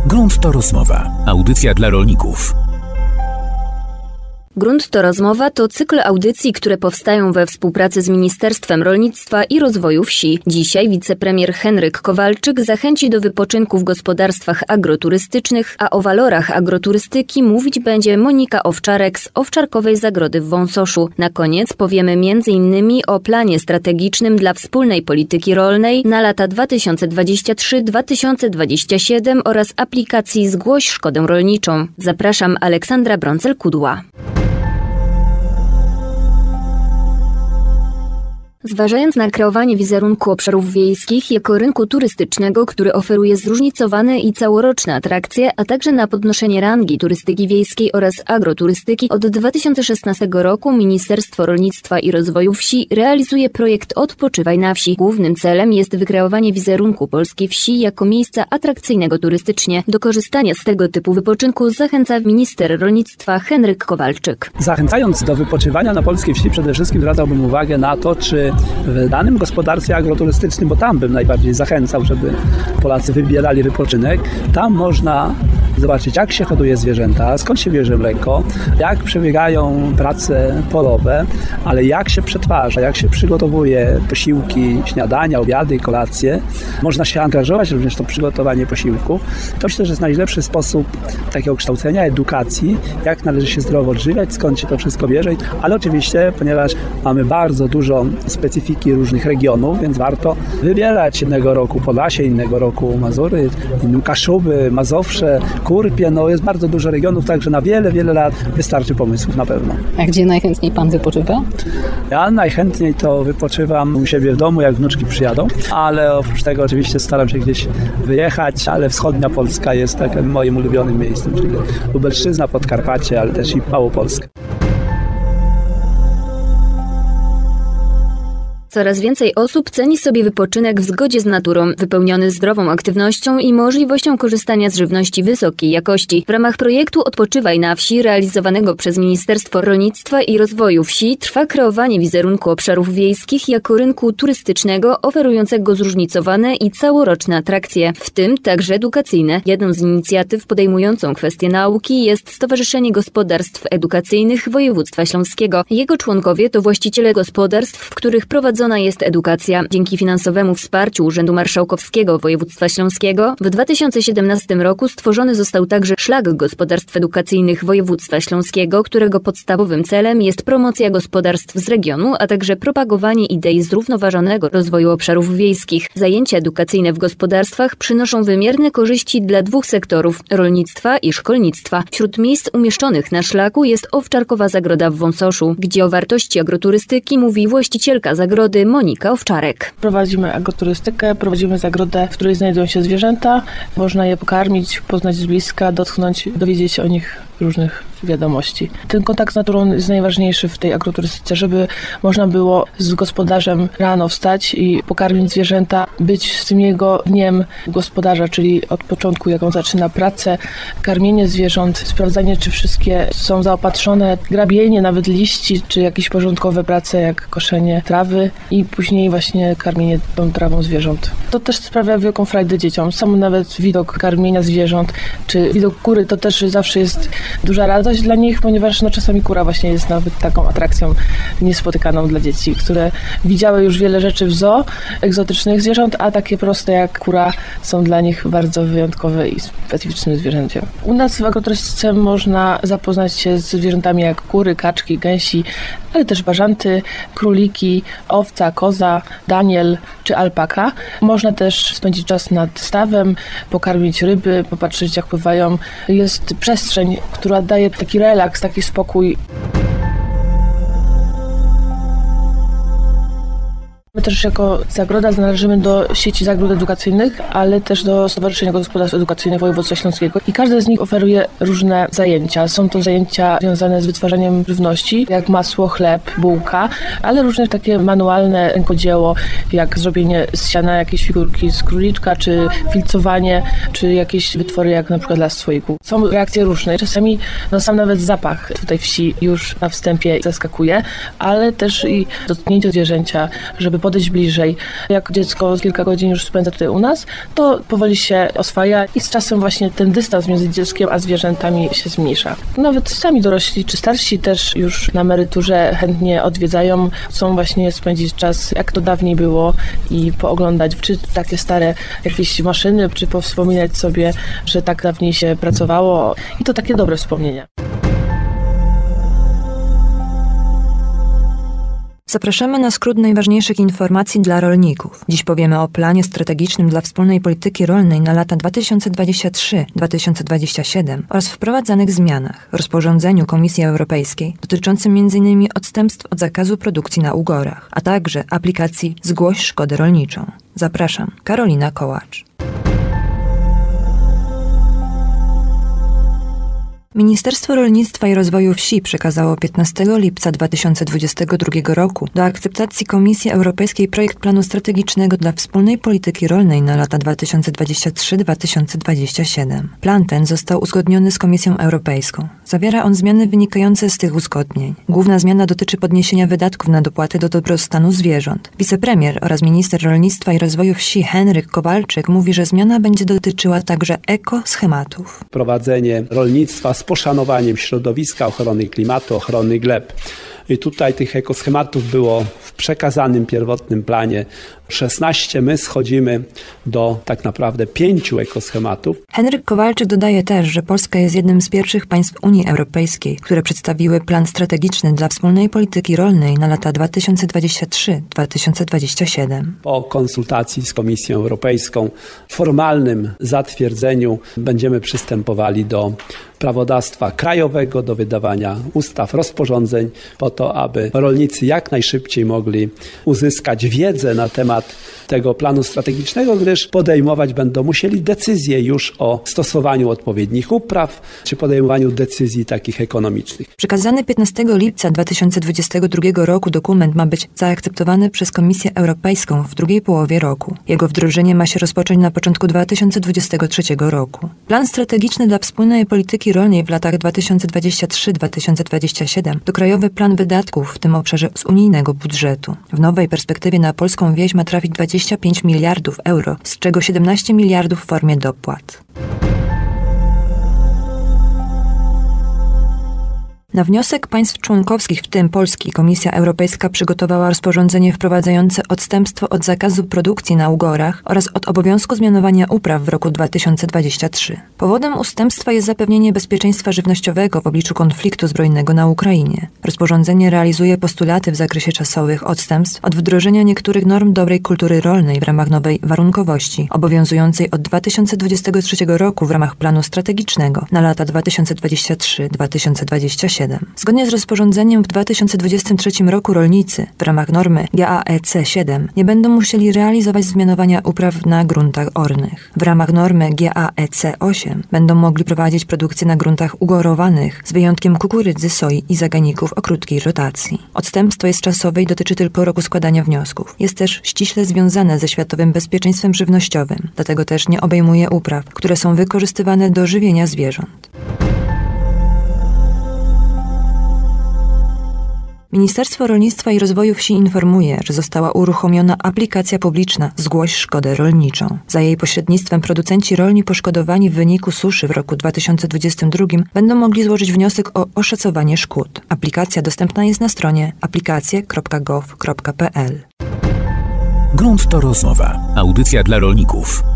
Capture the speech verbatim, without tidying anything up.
Grunt to rozmowa. Audycja dla rolników. Grunt to rozmowa to cykl audycji, które powstają we współpracy z Ministerstwem Rolnictwa i Rozwoju Wsi. Dzisiaj wicepremier Henryk Kowalczyk zachęci do wypoczynku w gospodarstwach agroturystycznych, a o walorach agroturystyki mówić będzie Monika Owczarek z Owczarkowej Zagrody w Wąsoszu. Na koniec powiemy między innymi o planie strategicznym dla wspólnej polityki rolnej na lata dwa tysiące dwudziesty trzeci do dwa tysiące dwudziestego siódmego oraz aplikacji Zgłoś Szkodę Rolniczą. Zapraszam, Aleksandra Brącel-Kudła. Zważając na kreowanie wizerunku obszarów wiejskich jako rynku turystycznego, który oferuje zróżnicowane i całoroczne atrakcje, a także na podnoszenie rangi turystyki wiejskiej oraz agroturystyki, od dwa tysiące szesnastego roku Ministerstwo Rolnictwa i Rozwoju Wsi realizuje projekt Odpoczywaj na wsi. Głównym celem jest wykreowanie wizerunku polskiej wsi jako miejsca atrakcyjnego turystycznie. Do korzystania z tego typu wypoczynku zachęca minister rolnictwa Henryk Kowalczyk. Zachęcając do wypoczywania na polskiej wsi, przede wszystkim zwracałbym uwagę na to, czy w danym gospodarstwie agroturystycznym, bo tam bym najbardziej zachęcał, żeby Polacy wybierali wypoczynek, tam można zobaczyć, jak się hoduje zwierzęta, skąd się bierze mleko, jak przebiegają prace polowe, ale jak się przetwarza, jak się przygotowuje posiłki, śniadania, obiady, kolacje. Można się angażować również w to przygotowanie posiłków. To myślę, że jest najlepszy sposób takiego kształcenia, edukacji, jak należy się zdrowo odżywiać, skąd się to wszystko bierze. Ale oczywiście, ponieważ mamy bardzo dużo specyfiki różnych regionów, więc warto wybierać jednego roku Podlasie, innego roku Mazury, innym Kaszuby, Mazowsze, Kurpie. No jest bardzo dużo regionów, także na wiele, wiele lat wystarczy pomysłów na pewno. A gdzie najchętniej pan wypoczywa? Ja najchętniej to wypoczywam u siebie w domu, jak wnuczki przyjadą, ale oprócz tego oczywiście staram się gdzieś wyjechać, ale wschodnia Polska jest takim moim ulubionym miejscem, czyli Lubelszczyzna, Podkarpacie, ale też i Małopolska. Coraz więcej osób ceni sobie wypoczynek w zgodzie z naturą, wypełniony zdrową aktywnością i możliwością korzystania z żywności wysokiej jakości. W ramach projektu Odpoczywaj na wsi, realizowanego przez Ministerstwo Rolnictwa i Rozwoju Wsi, trwa kreowanie wizerunku obszarów wiejskich jako rynku turystycznego oferującego zróżnicowane i całoroczne atrakcje, w tym także edukacyjne. Jedną z inicjatyw podejmującą kwestię nauki jest Stowarzyszenie Gospodarstw Edukacyjnych Województwa Śląskiego. Jego członkowie to właściciele gospodarstw, w których prowadzą jest edukacja. Dzięki finansowemu wsparciu Urzędu Marszałkowskiego Województwa Śląskiego w dwa tysiące siedemnastym roku stworzony został także Szlak Gospodarstw Edukacyjnych Województwa Śląskiego, którego podstawowym celem jest promocja gospodarstw z regionu, a także propagowanie idei zrównoważonego rozwoju obszarów wiejskich. Zajęcia edukacyjne w gospodarstwach przynoszą wymierne korzyści dla dwóch sektorów – rolnictwa i szkolnictwa. Wśród miejsc umieszczonych na szlaku jest Owczarkowa Zagroda w Wąsoszu, gdzie o wartości agroturystyki mówi właścicielka zagrody Monika Owczarek. Prowadzimy agroturystykę, prowadzimy zagrodę, w której znajdują się zwierzęta. Można je pokarmić, poznać z bliska, dotknąć, dowiedzieć się o nich różnych wiadomości. Ten kontakt z naturą jest najważniejszy w tej agroturystyce, żeby można było z gospodarzem rano wstać i pokarmić zwierzęta, być z tym jego dniem gospodarza, czyli od początku, jak on zaczyna pracę, karmienie zwierząt, sprawdzanie, czy wszystkie są zaopatrzone, grabienie nawet liści, czy jakieś porządkowe prace, jak koszenie trawy i później właśnie karmienie tą trawą zwierząt. To też sprawia wielką frajdę dzieciom. Sam nawet widok karmienia zwierząt, czy widok kury, to też zawsze jest duża radość dla nich, ponieważ no, czasami kura właśnie jest nawet taką atrakcją niespotykaną dla dzieci, które widziały już wiele rzeczy w zoo, egzotycznych zwierząt, a takie proste jak kura są dla nich bardzo wyjątkowe i specyficznym zwierzęciem. U nas w agroturystyce można zapoznać się z zwierzętami jak kury, kaczki, gęsi, ale też bażanty, króliki, owca, koza, daniel czy alpaka. Można też spędzić czas nad stawem, pokarmić ryby, popatrzeć jak pływają. Jest przestrzeń, która daje taki relaks, taki spokój. My też jako Zagroda należymy do sieci zagród edukacyjnych, ale też do Stowarzyszenia Gospodarstw Edukacyjnych Województwa Śląskiego i każde z nich oferuje różne zajęcia. Są to zajęcia związane z wytwarzaniem żywności, jak masło, chleb, bułka, ale różne takie manualne rękodzieło, jak zrobienie z siana jakiejś figurki z króliczka, czy filcowanie, czy jakieś wytwory jak na przykład las słoiku. Są reakcje różne. Czasami no, sam nawet zapach tutaj wsi już na wstępie zaskakuje, ale też i dotknięcie zwierzęcia, żeby podejść bliżej. Jak dziecko kilka godzin już spędza tutaj u nas, to powoli się oswaja i z czasem właśnie ten dystans między dzieckiem a zwierzętami się zmniejsza. Nawet sami dorośli czy starsi też już na emeryturze chętnie odwiedzają, chcą właśnie spędzić czas, jak to dawniej było i pooglądać, czy takie stare jakieś maszyny, czy powspominać sobie, że tak dawniej się pracowało i to takie dobre wspomnienia. Zapraszamy na skrót najważniejszych informacji dla rolników. Dziś powiemy o planie strategicznym dla wspólnej polityki rolnej na lata dwa tysiące dwudziesty trzeci do dwa tysiące dwudziestego siódmego oraz wprowadzanych zmianach, rozporządzeniu Komisji Europejskiej dotyczącym między innymi odstępstw od zakazu produkcji na ugorach, a także aplikacji Zgłoś szkodę rolniczą. Zapraszam, Karolina Kołacz. Ministerstwo Rolnictwa i Rozwoju Wsi przekazało piętnastego lipca dwa tysiące dwudziestego drugiego roku do akceptacji Komisji Europejskiej projekt planu strategicznego dla wspólnej polityki rolnej na lata dwa tysiące dwudziesty trzeci do dwa tysiące dwudziestego siódmego. Plan ten został uzgodniony z Komisją Europejską. Zawiera on zmiany wynikające z tych uzgodnień. Główna zmiana dotyczy podniesienia wydatków na dopłaty do dobrostanu zwierząt. Wicepremier oraz minister rolnictwa i rozwoju wsi Henryk Kowalczyk mówi, że zmiana będzie dotyczyła także ekoschematów. Prowadzenie rolnictwa z poszanowaniem środowiska, ochrony klimatu, ochrony gleb. I tutaj tych ekoschematów było w przekazanym pierwotnym planie szesnaście. My schodzimy do tak naprawdę pięciu ekoschematów. Henryk Kowalczyk dodaje też, że Polska jest jednym z pierwszych państw Unii Europejskiej, które przedstawiły plan strategiczny dla wspólnej polityki rolnej na lata dwa tysiące dwudziesty trzeci do dwa tysiące dwudziestego siódmego. Po konsultacji z Komisją Europejską, formalnym zatwierdzeniu będziemy przystępowali do prawodawstwa krajowego, do wydawania ustaw, rozporządzeń po to, aby rolnicy jak najszybciej mogli uzyskać wiedzę na temat tego planu strategicznego, gdyż podejmować będą musieli decyzje już o stosowaniu odpowiednich upraw, czy podejmowaniu decyzji takich ekonomicznych. Przekazany piętnastego lipca dwa tysiące dwudziestego drugiego roku dokument ma być zaakceptowany przez Komisję Europejską w drugiej połowie roku. Jego wdrożenie ma się rozpocząć na początku dwa tysiące dwudziestego trzeciego roku. Plan strategiczny dla wspólnej polityki rolnej w latach dwa tysiące dwudziesty trzeci do dwa tysiące dwudziestego siódmego to krajowy plan wydatków w tym obszarze z unijnego budżetu. W nowej perspektywie na polską wieś ma trafić dwadzieścia pięć miliardów euro, z czego siedemnaście miliardów w formie dopłat. Na wniosek państw członkowskich, w tym Polski, Komisja Europejska przygotowała rozporządzenie wprowadzające odstępstwo od zakazu produkcji na ugorach oraz od obowiązku zmianowania upraw w roku dwa tysiące dwudziestym trzecim. Powodem ustępstwa jest zapewnienie bezpieczeństwa żywnościowego w obliczu konfliktu zbrojnego na Ukrainie. Rozporządzenie realizuje postulaty w zakresie czasowych odstępstw od wdrożenia niektórych norm dobrej kultury rolnej w ramach nowej warunkowości, obowiązującej od dwa tysiące dwudziestego trzeciego roku w ramach planu strategicznego na lata dwa tysiące dwudziesty trzeci do dwa tysiące dwudziestego siódmego. Zgodnie z rozporządzeniem w dwa tysiące dwudziestym trzecim roku rolnicy w ramach normy G A E C siedem nie będą musieli realizować zmianowania upraw na gruntach ornych. W ramach normy G A E C osiem będą mogli prowadzić produkcję na gruntach ugorowanych z wyjątkiem kukurydzy, soi i zaganików o krótkiej rotacji. Odstępstwo jest czasowe i dotyczy tylko roku składania wniosków. Jest też ściśle związane ze światowym bezpieczeństwem żywnościowym, dlatego też nie obejmuje upraw, które są wykorzystywane do żywienia zwierząt. Ministerstwo Rolnictwa i Rozwoju Wsi informuje, że została uruchomiona aplikacja publiczna Zgłoś szkodę rolniczą. Za jej pośrednictwem producenci rolni poszkodowani w wyniku suszy w roku dwa tysiące dwudziestym drugim będą mogli złożyć wniosek o oszacowanie szkód. Aplikacja dostępna jest na stronie aplikacje kropka gov kropka p l. Grunt to rozmowa. Audycja dla rolników.